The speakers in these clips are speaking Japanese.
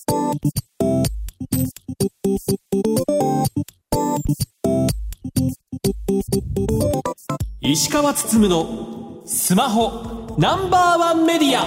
石川つつむのスマホナンバーワンメディア。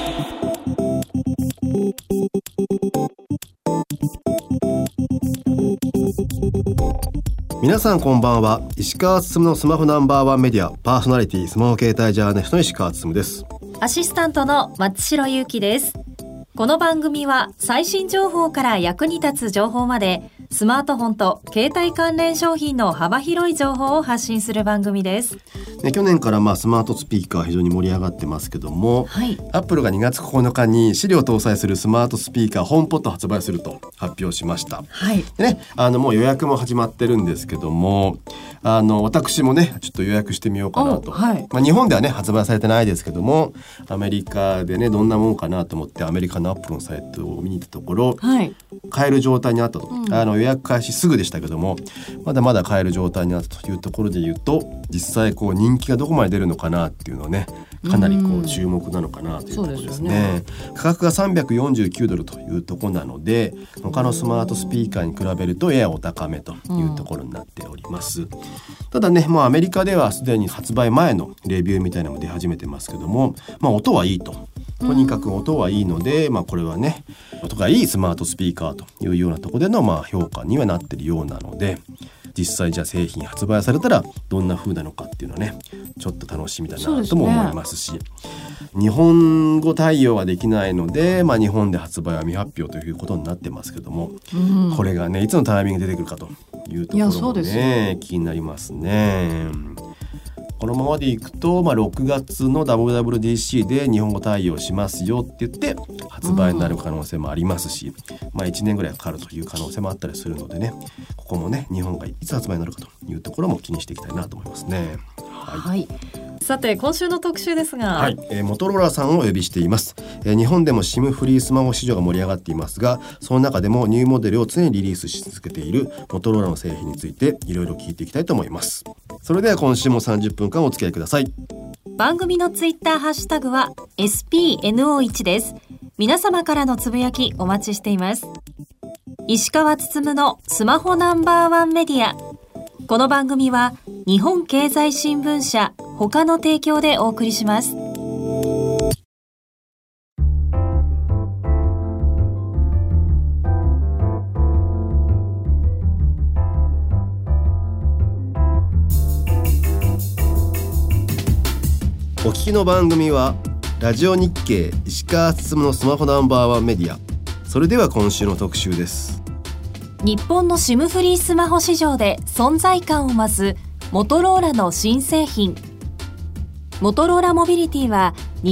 皆さんこんばんは。石川つつむのスマホナンバーワンメディアパーソナリティスマホ携帯ジャーナリストの石川つつむです。 アシスタントの松代ゆうきです。この番組は最新情報から役に立つ情報までスマートフォンと携帯関連商品の幅広い情報を発信する番組です。 去年からスマートスピーカー非常に盛り上がってますけども、アップルが2月9日にSiriを搭載するスマートスピーカーホームポッドを発売すると発表しました。でね、もう予約も始まってるんですけども、私もねちょっと予約してみようかなと、日本ではね発売されてないですけども、アメリカでねどんなもんかなと思ってアメリカのアップルのサイトを見に行ったところ、買える状態にあったと、予約開始すぐでしたけどもまだまだ買える状態にあったというところで言うと、実際人気がどこまで出るのかなっていうのをねかなり注目なのかなというところですね。価格が$349というところなので、他のスマートスピーカーに比べるとややお高めというところになっております。ただね、もうアメリカではすでに発売前のレビューみたいなのも出始めてますけども、音はいいと。とにかく音はいいので、これはね音がいいスマートスピーカーというようなところでの評価にはなっているようなので、実際じゃあ製品発売されたらどんな風なのかっていうのはねちょっと楽しみだなとも思いますし、日本語対応はできないので、日本で発売は未発表ということになってますけども、これがねいつのタイミングで出てくるかというところもね気になりますね。このままでいくと、6月の WWDC で日本語対応しますよって言って発売になる可能性もありますし、1年ぐらいかかるという可能性もあったりするのでね、ここもね日本がいつ発売になるかというところも気にしていきたいなと思いますね。 さて今週の特集ですが、 モトローラさんをお呼びしています。日本でも SIM フリースマホ市場が盛り上がっていますが、その中でもニューモデルを常にリリースし続けているモトローラの製品についていろいろ聞いていきたいと思います。それでは今週も30分間お付き合いください。 番組のツイッターハッシュタグは SPNO1 です。皆様からのつぶやきお待ちしています。石川つつむのスマホナンバーワンメディア。この番組は日本経済新聞社他の提供でお送りします。 お聞きの番組はラジオ日経石川つつむのスマホナンバーワンメディア。それでは今週の特集です。 日本の SIM フリースマホ市場で存在感を増すモトローラの新製品。モトローラモビリティは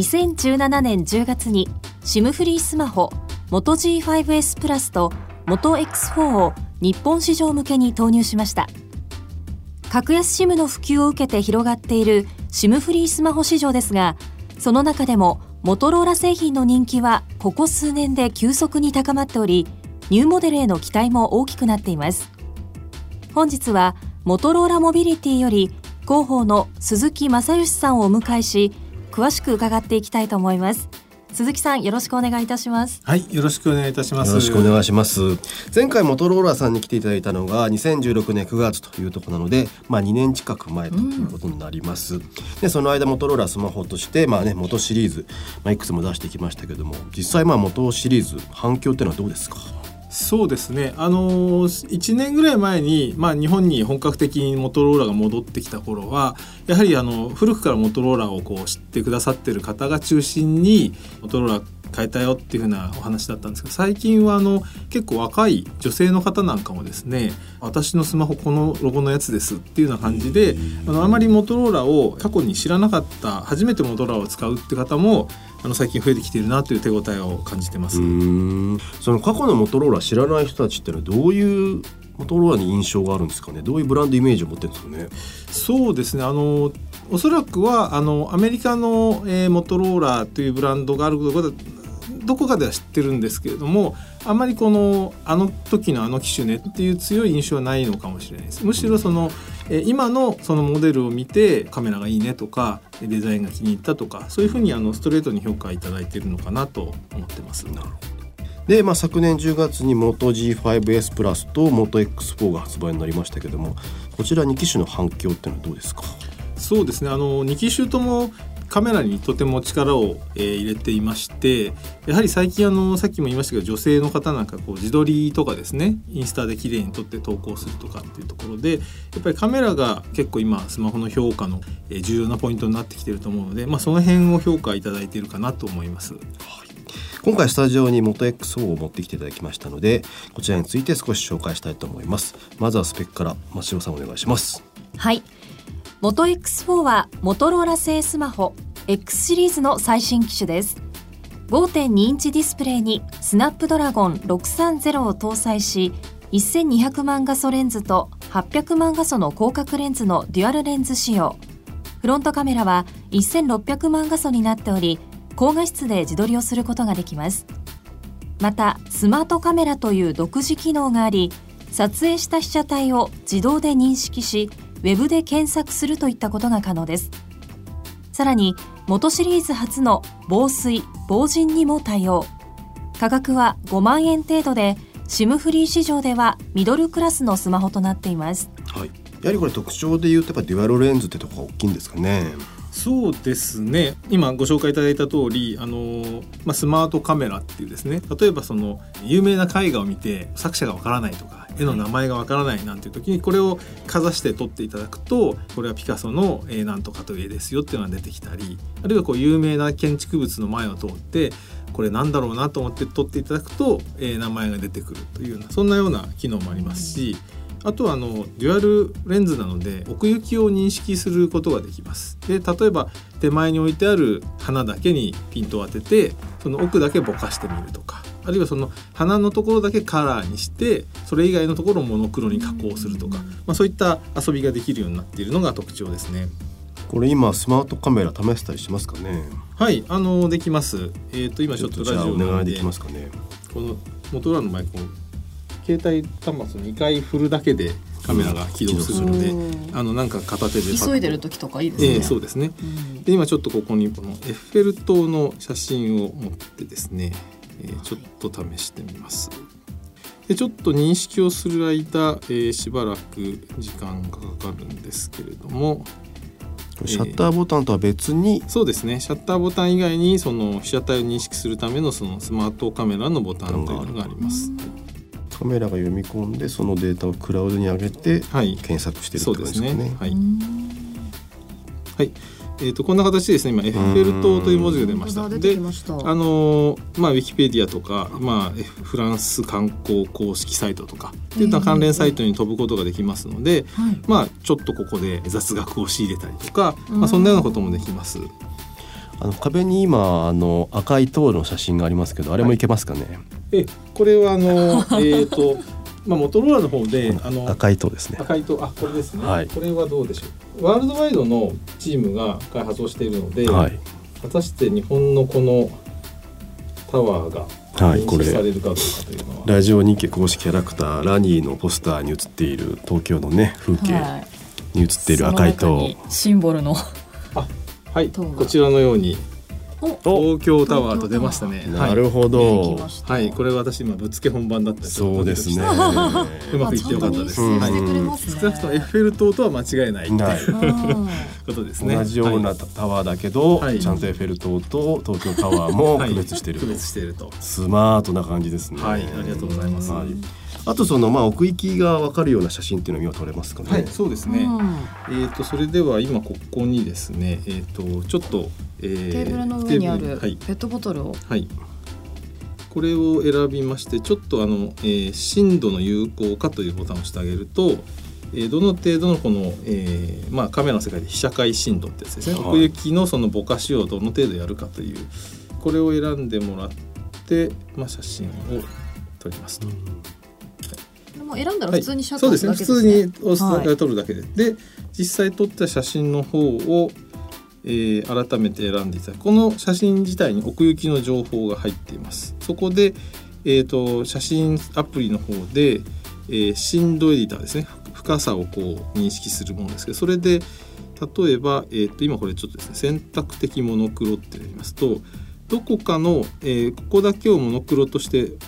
2017年10月に SIM フリースマホ Moto G5S プラスと Moto X4 を日本市場向けに投入しました。格安 SIM の普及を受けて広がっている SIM フリースマホ市場ですが、その中でもモトローラ製品の人気はここ数年で急速に高まっており、ニューモデルへの期待も大きくなっています。本日はモトローラモビリティより広報の鈴木正義さんをお迎えし、詳しく伺っていきたいと思います。鈴木さん、よろしくお願いいたします。 よろしくお願いいたします。 よろしくお願いします。前回モトローラさんに来ていただいたのが2016年9月というところなので、2年近く前ということになります。でその間モトローラスマホとして元シリーズ、いくつも出してきましたけども、実際元シリーズ反響っていうのはどうですか？ そうですね、1年ぐらい前に、日本に本格的にモトローラが戻ってきた頃は、やはり古くからモトローラを知ってくださっている方が中心にモトローラ変えたよっていう風なお話だったんですけど、最近は結構若い女性の方なんかもですね、私のスマホこのロゴのやつですっていうような感じで、あまりモトローラを過去に知らなかった、初めてモトローラを使うって方も最近増えてきているなという手応えを感じてます。 その過去のモトローラ知らない人たちってのはどういうモトローラに印象があるんですかね？どういうブランドイメージを持ってるんですかね？ そうですね、おそらくはアメリカの、モトローラというブランドがあることがどこかでは知ってるんですけれども、あまりあの時の機種ねっていう強い印象はないのかもしれないです。むしろ今のそのモデルを見てカメラがいいねとかデザインが気に入ったとか、そういうふうにストレートに評価いただいているのかなと思ってます。 なるほど。 で、昨年10月に Moto G5S プラスと Moto X4 が発売になりましたけども、こちら2機種の反響っていうのはどうですか？ そうですね、2機種ともカメラにとても力を、入れていまして、やはり最近さっきも言いましたけど、女性の方なんか自撮りとかですね、インスタで綺麗に撮って投稿するとかっていうところで、やっぱりカメラが結構今スマホの評価の、重要なポイントになってきていると思うので、その辺を評価いただいているかなと思います。 今回スタジオに Moto X4 を持ってきていただきましたので、こちらについて少し紹介したいと思います。まずはスペックから松代さんお願いします。 はい、Moto X4 はモトローラ製スマホ X シリーズの最新機種です。 5.2 インチディスプレイにスナップドラゴン630を搭載し、1200万画素レンズと800万画素の広角レンズのデュアルレンズ仕様。フロントカメラは1600万画素になっており、高画質で自撮りをすることができます。またスマートカメラという独自機能があり、撮影した被写体を自動で認識し、ウェブで検索するといったことが可能です。さらに元シリーズ初の防水・防塵にも対応。価格は5万円程度で、SIM フリー市場ではミドルクラスのスマホとなっています。 はい、やはりこれ特徴でいうとやっぱデュアルレンズってとこが大きいんですかね？ そうですね、今ご紹介いただいた通り、スマートカメラっていうですね、例えばその有名な絵画を見て作者がわからないとか、絵の名前がわからないなんていう時にこれをかざして撮っていただくと、これはピカソのなんとかという絵ですよっていうのが出てきたり、あるいは有名な建築物の前を通ってこれなんだろうなと思って撮っていただくと、名前が出てくるというような、そんなような機能もありますし、あとはデュアルレンズなので奥行きを認識することができます。で、例えば手前に置いてある花だけにピントを当てて、その奥だけぼかしてみるとか、あるいはその花のところだけカラーにして、それ以外のところをモノクロに加工するとか、そういった遊びができるようになっているのが特徴ですね。 これ今スマートカメラ試せたりしますかね？ はい、できます。今ちょっとラジオお願いできますかね？ このモトローラの前、携帯端末を2回振るだけでカメラが起動するので、なんか片手で急いでる時とかいいですね。 そうですね。で、今ちょっとここにこのエッフェル塔の写真を持ってですね、ちょっと試してみます。で、ちょっと認識をする間、しばらく時間がかかるんですけれども、 シャッターボタンとは別に、 そうですね、シャッターボタン以外にその被写体を認識するためのそのスマートカメラのボタンというのがあります。 カメラが読み込んでそのデータをクラウドに上げて検索しているってことですかね。 そうですね。はい。はい。こんな形でですね、今エッフェル塔という文字が出ました。で、ウィキペディアとか、フランス観光公式サイトとかっていった関連サイトに飛ぶことができますので、ちょっとここで雑学を仕入れたりとか、そんなようなこともできます。 壁に今赤い塔の写真がありますけど、あれもいけますかね？ これはモトローラの方で赤い塔ですね。 赤い塔、これですね。 はい、 これはどうでしょう。ワールドワイドのチームが開発をしているので、果たして日本のこのタワーが認識されるかどうかというのは、 ラジオ日経公式キャラクターラニーのポスターに写っている東京のね風景に写っている赤い塔、 シンボルのはい、こちらのように東京タワーと出ましたね。 なるほど。 はい、これ私今ぶっつけ本番だったりそうですね。 うまくいってよかったです。少なくともエッフェル塔とは間違いないことですね。 同じようなタワーだけど、ちゃんとエッフェル塔と東京タワーも区別している。 区別していると。 スマートな感じですね。 はい、ありがとうございます。 あと奥行きが分かるような写真っていうのは今撮れますかね？ はい、そうですね。それでは今ここにですね、ちょっとテーブルの上にあるペットボトルを、 これを選びまして、ちょっと深度の有効化というボタンを押してあげると、どの程度のこの、カメラの世界で被写界深度ってやつですね、奥行きのそのぼかしをどの程度やるかという、これを選んでもらって、写真を撮りますと。 もう選んだら普通にシャッターするだけですね。 そうですね、普通に押す撮るだけで、で実際撮った写真の方を改めて選んでいただく。この写真自体に奥行きの情報が入っています。そこで、写真アプリの方で、深度エディターですね、深さを認識するものですけど、それで例えば、今これちょっとですね、選択的モノクロってやりますと、どこかの、ここだけをモノクロとして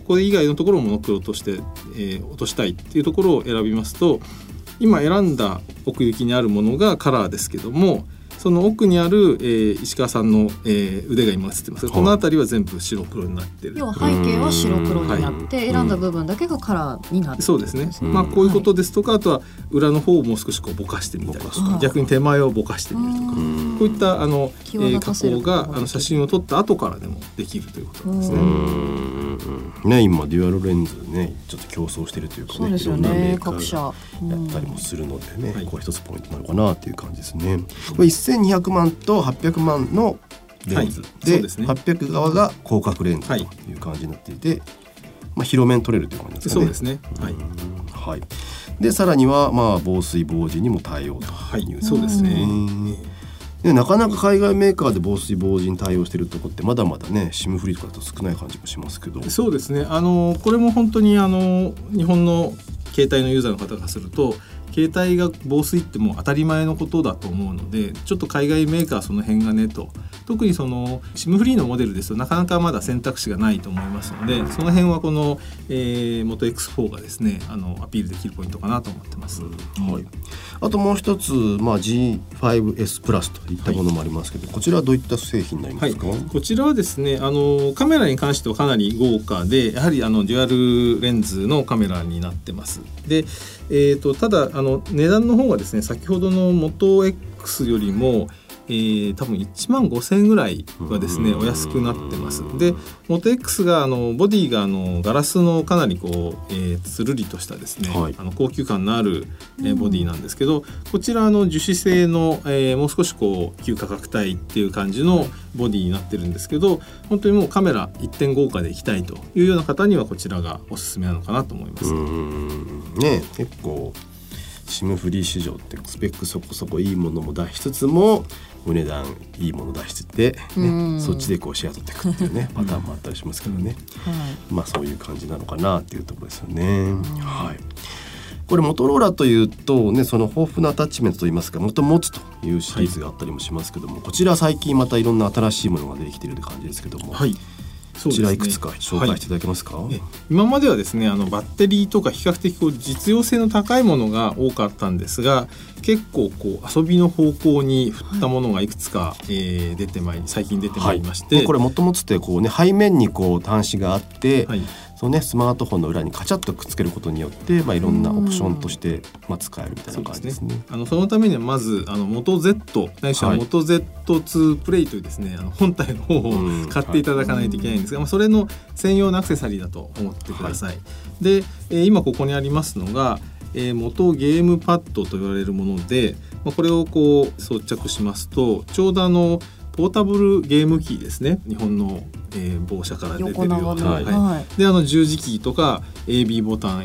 これ以外のところをモノクロとして、落としたいっていうところを選びますと、今選んだ奥行きにあるものがカラーですけども、その奥にある、石川さんの、腕が今映ってますが、この辺りは全部白黒になってる。 要は背景は白黒になって、選んだ部分だけがカラーになる、 そうですね、こういうことですとか、あとは裏の方をもう少しこうぼかしてみたりとか、逆に手前をぼかしてみるとか、こういった加工が写真を撮った後からでもできるということなんですね。 ね、今デュアルレンズねちょっと競争してるというかね、 そうですよね、 いろんなメーカ各社ーがやったりもするのでね、これ一つポイントなのかなっていう感じですね。これ1200万と800万のレンズで、そうですね、800側が広角レンズという感じになっていて、広めに撮れるという感じですかね。 そうですね、 はい、でさらには防水防塵にも対応という、 そうですね。 でなかなか海外メーカーで防水防塵対応しているところってまだまだねSIMフリーとかだと少ない感じもしますけど。 そうですね、これも本当に日本の携帯のユーザーの方がすると、携帯が防水ってもう当たり前のことだと思うので、ちょっと海外メーカーその辺がねと、特にその SIM フリーのモデルですとなかなかまだ選択肢がないと思いますので、その辺はこの、元 X4 がですねアピールできるポイントかなと思ってます。 はい、あともう一つ、G5S プラスといったものもありますけど、こちらはどういった製品になりますか？ こちらはですねカメラに関してはかなり豪華で、やはりデュアルレンズのカメラになってます。で、ただ値段の方がですね先ほどの元 X よりも多分1万5,000円ぐらいはですねお安くなってます。で元 X がボディがガラスのかなりこう、つるりとしたですね、高級感のある、ボディなんですけど、こちら樹脂製の、もう少しこう旧価格帯っていう感じのボディになってるんですけど、本当にもうカメラ一点豪華でいきたいというような方にはこちらがおすすめなのかなと思います。 ね、結構SIMフリー市場ってスペックそこそこいいものも出しつつもお値段いいもの出して、そっちでこうシェア取っていくっていうねパターンもあったりしますけどね、そういう感じなのかなっていうところですよね。これモトローラというとね、その豊富なアタッチメントといいますか、もとも持つというシリーズがあったりもしますけども、こちら最近またいろんな新しいものが出てきているって感じですけども、こちらいくつか紹介していただけますか？ 今まではですねバッテリーとか比較的こう実用性の高いものが多かったんですが、結構こう遊びの方向に振ったものがいくつか、最近出てまいりまして、 これもともつってこう、ね、背面にこう端子があって、そのね、スマートフォンの裏にカチャッとくっつけることによって、いろんなオプションとして、使えるみたいな感じですね。 そのためにはまず元 Z ないしは元 Z2 プレイというですね本体の方を買っていただかないといけないんですが、それの専用のアクセサリーだと思ってください。で、今ここにありますのが元ゲームパッドと言われるもので、これをこう装着しますと、ちょうどポータブルゲーム機ですね、日本の、某社から出てるような、で十字キーとか AB ボタン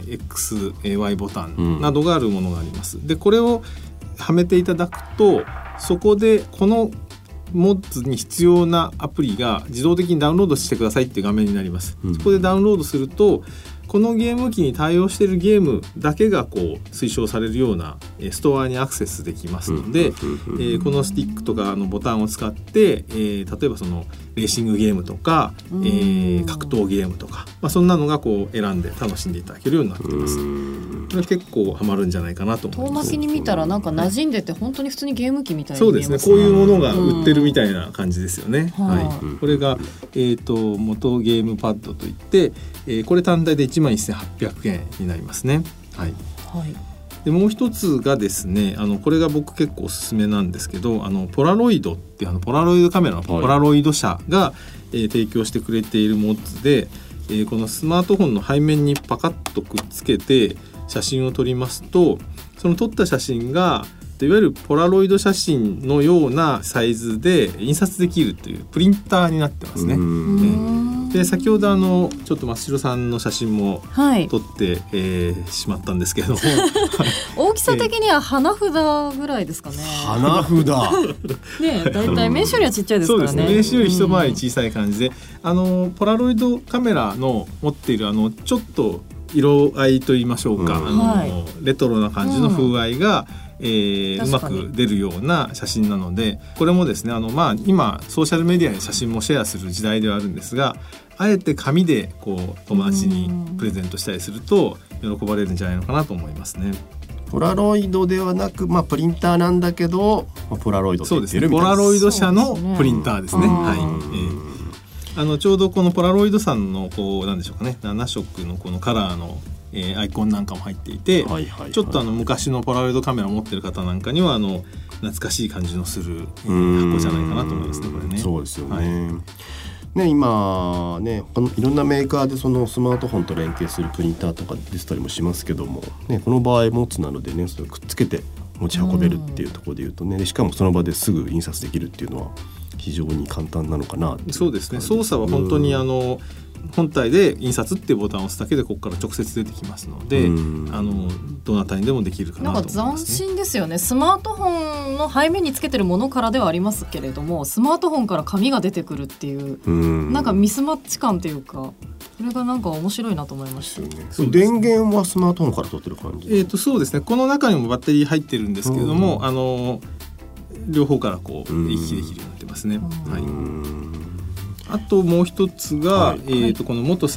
XY ボタンなどがあるものがあります。でこれをはめていただくと、そこでこのモッズに必要なアプリが自動的にダウンロードしてくださいっていう画面になります。そこでダウンロードすると、このゲーム機に対応しているゲームだけがこう推奨されるようなストアにアクセスできますので、このスティックとかボタンを使って、例えばそのレーシングゲームとか、格闘ゲームとか、そんなのがこう選んで楽しんでいただけるようになっています。これ結構ハマるんじゃないかなと思います。 遠巻きに見たらなんか馴染んでて、本当に普通にゲーム機みたいに見えますね。そうですね、こういうものが売ってるみたいな感じですよね。これが、元ゲームパッドといって、これ単体で11,800円になりますね。でもう一つがですね、これが僕結構おすすめなんですけど、ポラロイドってポラロイドカメラのポラロイド社が、提供してくれているモッズで、このスマートフォンの背面にパカッとくっつけて写真を撮りますと、その撮った写真がいわゆるポラロイド写真のようなサイズで印刷できるというプリンターになってますね。で先ほどちょっと真城さんの写真も撮って、しまったんですけども大きさ的には花札ぐらいですかね。 花札ね、だいたい名刺よりはちっちゃいですからね。 そうですね、名刺より一回り小さい感じで、ポラロイドカメラの持っているちょっと色合いといいましょうか、レトロな感じの風合いが、 うまく出るような写真なので、これもですね今ソーシャルメディアで写真もシェアする時代ではあるんですが、あえて紙で友達にプレゼントしたりすると喜ばれるんじゃないのかなと思いますね。 ポラロイドではなく、プリンターなんだけど、ポラロイドって言ってるみたいな。 ポラロイド社のプリンターですね。ちょうどこのポラロイドさんのなんでしょうかね、7色のこのカラーのアイコンなんかも入っていて、ちょっと昔のポラロイドカメラを持ってる方なんかには懐かしい感じのする箱じゃないかなと思いますね、これね。 そうですよね。今ね、いろんなメーカーでそのスマートフォンと連携するプリンターとか出てたりもしますけども、この場合モツなのでね、それをくっつけて持ち運べるっていうところでいうとね、しかもその場ですぐ印刷できるっていうのは非常に簡単なのかなっていう。 そうですね、操作は本当に本体で印刷っていうボタンを押すだけでここから直接出てきますので、どなたにでもできるかなと思いますね。 なんか斬新ですよね。スマートフォンの背面につけてるものからではありますけれども、スマートフォンから紙が出てくるっていう、なんかミスマッチ感というか、それがなんか面白いなと思いましたよね。 電源はスマートフォンから取ってる感じ？ そうですね、この中にもバッテリー入ってるんですけれども、両方から行き来できるようになってますね。あともう一つが、この元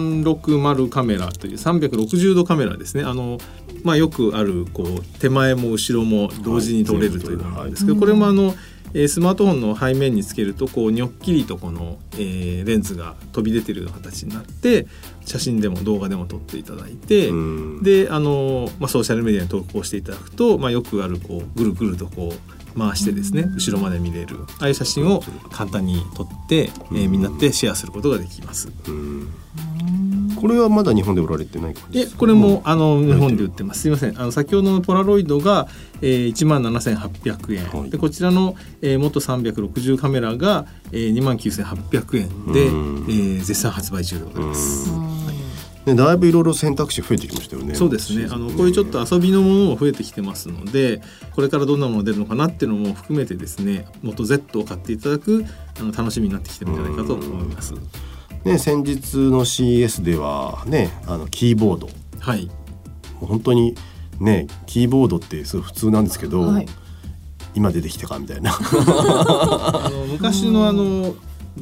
360カメラという360度カメラですね。よくある手前も後ろも同時に撮れるというのなんですけど、これもスマートフォンの背面につけるとニョッキリとこの、レンズが飛び出てるような形になって、写真でも動画でも撮っていただいて、でソーシャルメディアに投稿していただくと、よくあるぐるぐると回してですね、後ろまで見れるああいう写真を簡単に撮って、みんなでシェアすることができます。 これはまだ日本で売られてない感じですか？ これも日本で売ってます。すいません、先ほどのポラロイドが、17,800円、でこちらの、元360カメラが、29,800円で、絶賛発売中でございます。 だいぶいろいろ選択肢増えてきましたよね。 そうですね、こういうちょっと遊びのものも増えてきてますので、これからどんなものが出るのかなっていうのも含めてですね、元 Z を買っていただく楽しみになってきてるんじゃないかと思います。 先日の CES ではね、キーボード、本当にね、キーボードってすごい普通なんですけど、今出てきたかみたいな昔の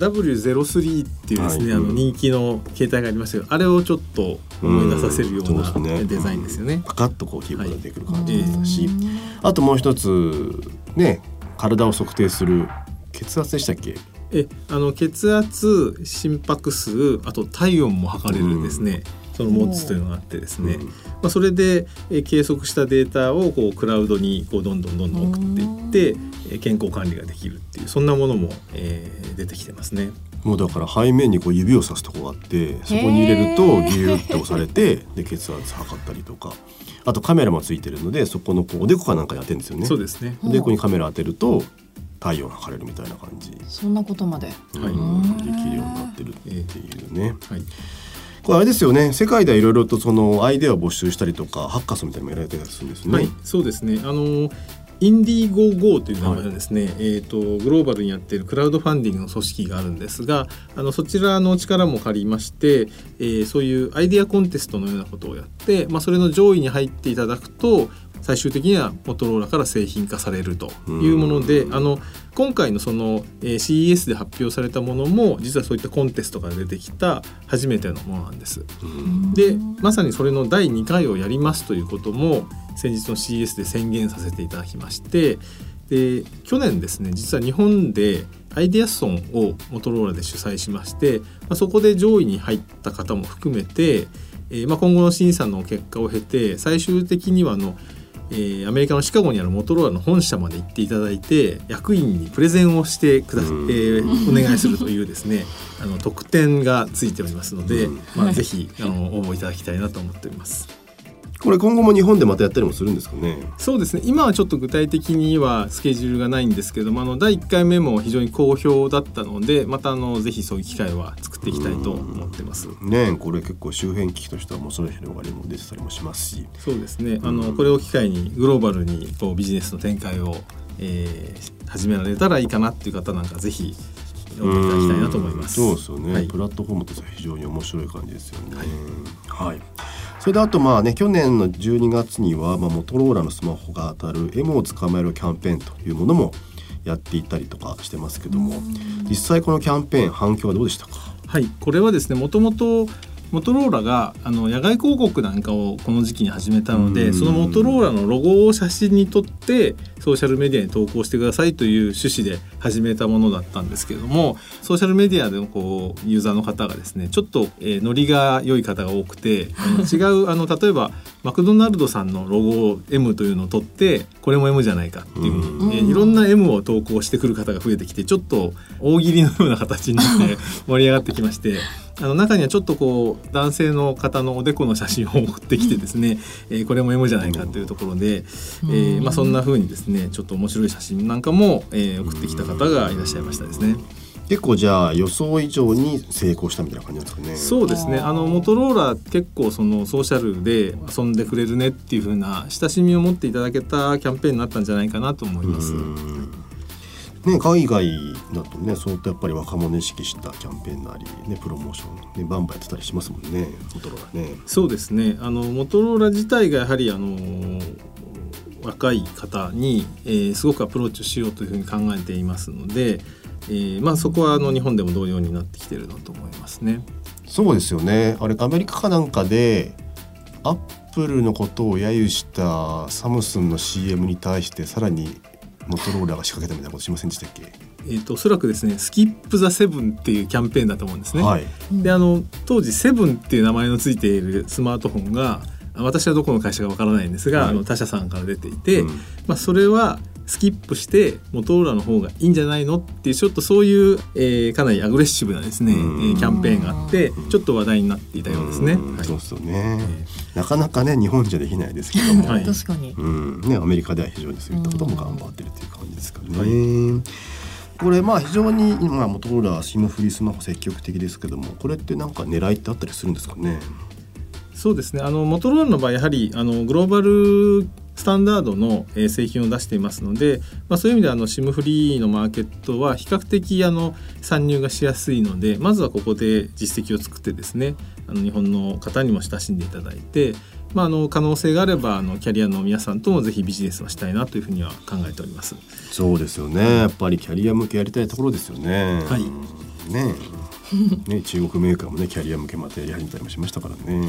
W03 っていうですね、人気の携帯がありましたけど、あれをちょっと思い出させるようなデザインですよね。 パカッとキーボードができる感じですし、あともう一つね、体を測定する血圧でしたっけ？ 血圧、心拍数、あと体温も測れるですね、そのモッツというのがあってですね、それで計測したデータをクラウドにどんどん送っていって健康管理ができるっていう、そんなものも、出てきてますね。 もうだから背面に指をさすとこがあって、そこに入れるとギューッと押されてで血圧測ったりとか、あとカメラもついてるので、そこのおでこかなんかに当てるんですよね。 そうですね、 おでこにカメラ当てると体温測れるみたいな感じ、 そんなことまで、 できるようになってるっていうね。これあれですよね、世界ではいろいろとそのアイデアを募集したりとか、ハッカソンみたいなのもやられたりするんですね。 そうですね、インディーゴーゴーという名前のですね、グローバルにやっているクラウドファンディングの組織があるんですが、そちらの力も借りまして、そういうアイデアコンテストのようなことをやって、それの上位に入っていただくと最終的にはモトローラから製品化されるというもので、今回のその CES で発表されたものも実はそういったコンテストから出てきた初めてのものなんです。でまさにそれの第2回をやりますということも先日の CES で宣言させていただきまして、で去年ですね、実は日本でアイデアソンをモトローラで主催しまして、そこで上位に入った方も含めて、今後の審査の結果を経て最終的にはアメリカのシカゴにあるモトローラの本社まで行っていただいて、役員にプレゼンをしてくださお願いするというですね特典がついておりますので、ぜひ応募いただきたいなと思っております。 これ今後も日本でまたやったりもするんですかね？ そうですね、今はちょっと具体的にはスケジュールがないんですけども、第1回目も非常に好評だったので、またぜひそういう機会は作っていきたいと思ってますね。これ結構周辺機器としては面白い広がりも出てたりもしますし、 そうですね、これを機会にグローバルにビジネスの展開を、始められたらいいかなっていう方なんかぜひ読んでいただきたいなと思います。 そうですよね、プラットフォームとしては非常に面白い感じですよね。 それであとまあね去年の12月には、モトローラのスマホが当たる M を捕まえるキャンペーンというものもやっていたりとかしてますけども、実際このキャンペーン反響はどうでしたか？ はい、これはですねもともとモトローラが野外広告なんかをこの時期に始めたので、そのモトローラのロゴを写真に撮ってソーシャルメディアに投稿してくださいという趣旨で始めたものだったんですけれども、ソーシャルメディアでのユーザーの方がですねちょっと、ノリが良い方が多くて違う例えばマクドナルドさんのロゴを M というのを取ってこれも M じゃないかっていうふうに、いろんな M を投稿してくる方が増えてきてちょっと大喜利のような形になって盛り上がってきまして中にはちょっと男性の方のおでこの写真を送ってきてですね、これも M じゃないかというところで、そんな風にですねちょっと面白い写真なんかも、送ってきた方がいらっしゃいましたですね。 結構じゃあ予想以上に成功したみたいな感じなんですかね。 そうですねモトローラ結構そのソーシャルで遊んでくれるねっていう風な親しみを持っていただけたキャンペーンになったんじゃないかなと思います。 ね、海外だとねそういったやっぱり若者意識したキャンペーンなり、ね、プロモーション、ね、バンバンやってたりしますもんねモトローラね。 そうですねモトローラ自体がやはり若い方に、すごくアプローチをしようというふうに考えていますので、そこは日本でも同様になってきているなと思いますね。 そうですよね。あれアメリカかなんかでアップルのことを揶揄したサムスンの CM に対してさらにモトローラが仕掛けたみたいなことしませんでしたっけ？ おそらくですねスキップザセブンっていうキャンペーンだと思うんですね、で当時セブンっていう名前のついているスマートフォンが私はどこの会社かわからないんですが、他社さんから出ていて、それはスキップしてモトローラの方がいいんじゃないのっていうちょっとそういう、かなりアグレッシブなですね、キャンペーンがあってちょっと話題になっていたようですね。 そうですよね、なかなかね日本じゃできないですけども、 確かに、 アメリカでは非常にそういったことも頑張ってるという感じですからね。これ非常に今モトローラSIMフリースマホ積極的ですけども、これってなんか狙いってあったりするんですかね？ そうですねモトローラの場合やはりグローバルスタンダードの製品を出していますので、そういう意味でSIMフリーのマーケットは比較的参入がしやすいので、まずはここで実績を作ってですね日本の方にも親しんでいただいて、可能性があればキャリアの皆さんともぜひビジネスをしたいなというふうには考えております。 そうですよね。やっぱりキャリア向けやりたいところですよね。ね、中国メーカーもねキャリア向けまたやり始めたりもしましたからね。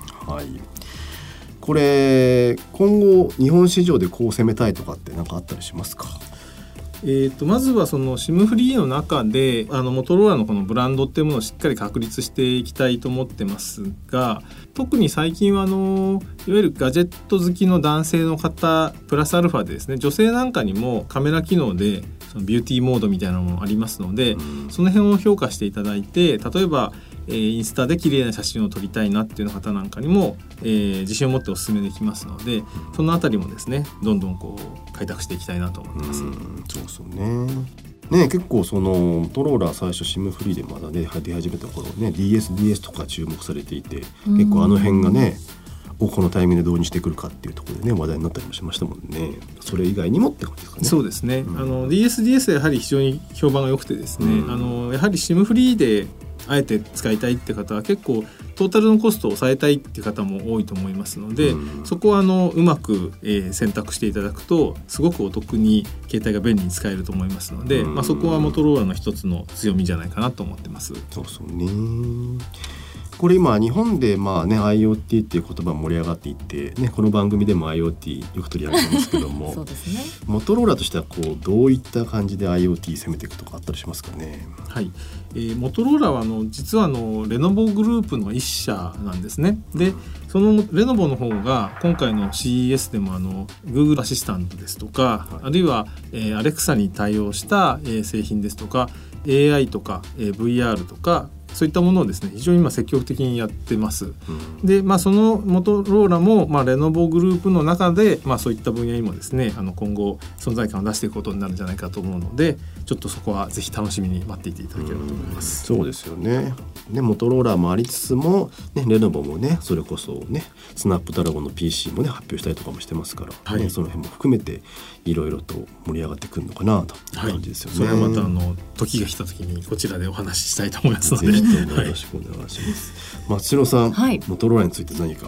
これ今後日本市場でこう攻めたいとかって何かあったりしますか？ まずはその SIM フリーの中でモトローラのこのブランドっていうものをしっかり確立していきたいと思ってますが、特に最近はいわゆるガジェット好きの男性の方プラスアルファでですね、女性なんかにもカメラ機能でそのビューティーモードみたいなのもありますので、その辺を評価していただいて、例えばインスタで綺麗な写真を撮りたいなっていう方なんかにも、自信を持ってお勧めできますので、そのあたりもですねどんどん開拓していきたいなと思ってます。 そうね。結構そのモトローラ最初 SIM フリーでまだね出始めた頃ね DS とか注目されていて、結構辺がねこのタイミングで導入してくるかっていうところでね話題になったりもしましたもんね。それ以外にもって感じですかね。 そうですね、DS はやはり非常に評判が良くてですね、やはり SIM フリーであえて使いたいって方は結構トータルのコストを抑えたいっていう方も多いと思いますので、そこはうまく、選択していただくとすごくお得に携帯が便利に使えると思いますので、そこはモトローラの一つの強みじゃないかなと思ってます。 そうね。これ今日本でIoT っていう言葉盛り上がっていて、この番組でも IoT よく取り上げてますけどもそうですね、 モトローラとしてはどういった感じで IoT 攻めていくとかあったりしますかね？ はい、モトローラは実はレノボグループの一社なんですね。でそのレノボの方が今回の CES でもGoogle アシスタントですとか、あるいは、Alexa に対応した、製品ですとか AI とか、VR とかそういったものをですね非常に今積極的にやってます。で、そのモトローラも、レノボグループの中で、そういった分野にもですね今後存在感を出していくことになるんじゃないかと思うので、ちょっとそこはぜひ楽しみに待っていていただければと思います。 そうですよね。モトローラもありつつも、レノボもねそれこそねスナップドラゴンの PC もね発表したりとかもしてますから、その辺も含めていろいろと盛り上がってくるのかなという感じですよね。 それはまた時が来た時にこちらでお話ししたいと思いますのでよろしくお願いします。松代さん、モトローラについて何か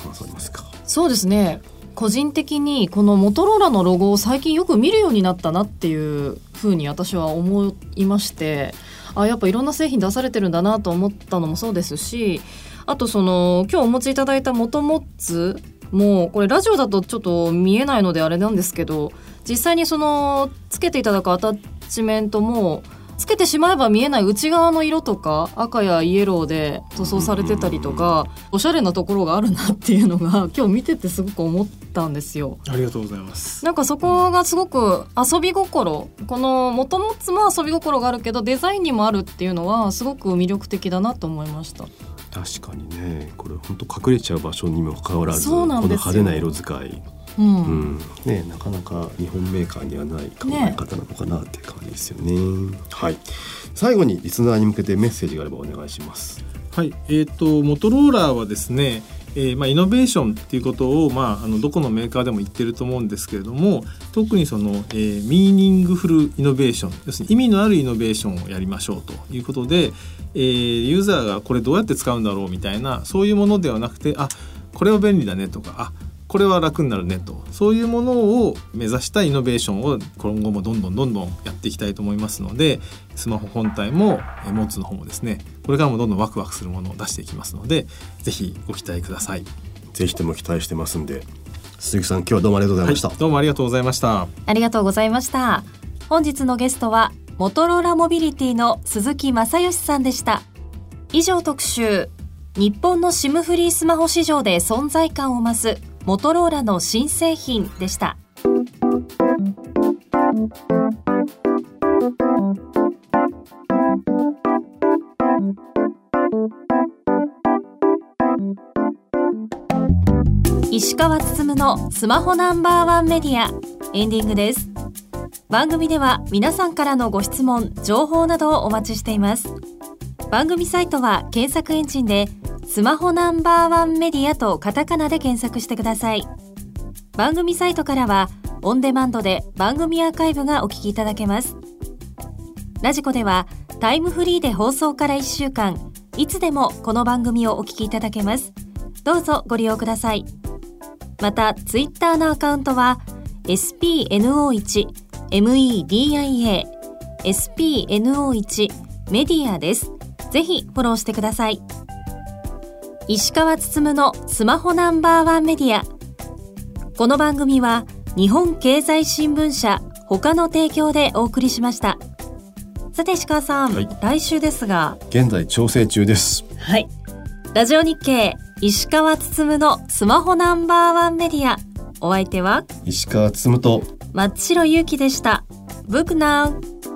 感想ありますか？ そうですね、個人的にこのモトローラのロゴを最近よく見るようになったなっていうふうに私は思いまして、やっぱいろんな製品出されてるんだなと思ったのもそうですし、あと今日お持ちいただいたモトモッツもこれラジオだとちょっと見えないのであれなんですけど、実際につけていただくアタッチメントもつけてしまえば見えない内側の色とか赤やイエローで塗装されてたりとか、おしゃれなところがあるなっていうのが今日見ててすごく思ったんですよ。 ありがとうございます。 なんかそこがすごく遊び心、このモトモッツも遊び心があるけどデザインにもあるっていうのはすごく魅力的だなと思いました。 確かにね、これ本当隠れちゃう場所にもかかわらずこの派手な色使い、なかなか日本メーカーにはない考え方なのかなっていう感じですよね。はい、最後にリスナーに向けてメッセージがあればお願いします。 はい、モトローラーはですね、イノベーションっていうことを、どこのメーカーでも言ってると思うんですけれども、特にミーニングフルイノベーション、要するに意味のあるイノベーションをやりましょうということで、ユーザーがこれどうやって使うんだろうみたいな、そういうものではなくて、これは便利だねとか、これは楽になるねと、そういうものを目指したイノベーションを今後もどんどんやっていきたいと思いますので、スマホ本体もモッツの方もですね、これからもどんどんワクワクするものを出していきますので、ぜひご期待ください。 ぜひとも期待してますんで。鈴木さん、今日はどうもありがとうございました。 どうもありがとうございました。 ありがとうございました。本日のゲストはモトローラモビリティの鈴木正義さんでした。以上、特集日本の SIM フリースマホ市場で存在感を増すモトローラの新製品でした。石川つつむのスマホナンバーワンメディア、エンディングです。番組では皆さんからのご質問、情報などをお待ちしています。番組サイトは検索エンジンでスマホナンバーワンメディアとカタカナで検索してください。番組サイトからはオンデマンドで番組アーカイブがお聞きいただけます。ラジコではタイムフリーで放送から1週間いつでもこの番組をお聞きいただけます。どうぞご利用ください。またツイッターのアカウントは SPNO1 MEDIA SPNO1 メディアです。ぜひフォローしてください。石川つつむのスマホナンバーワンメディア。この番組は日本経済新聞社他の提供でお送りしました。さて石川さん、来週ですが現在調整中です。 はい、ラジオ日経石川つつむのスマホナンバーワンメディア。お相手は石川つつむと松代ゆうきでした。Book now。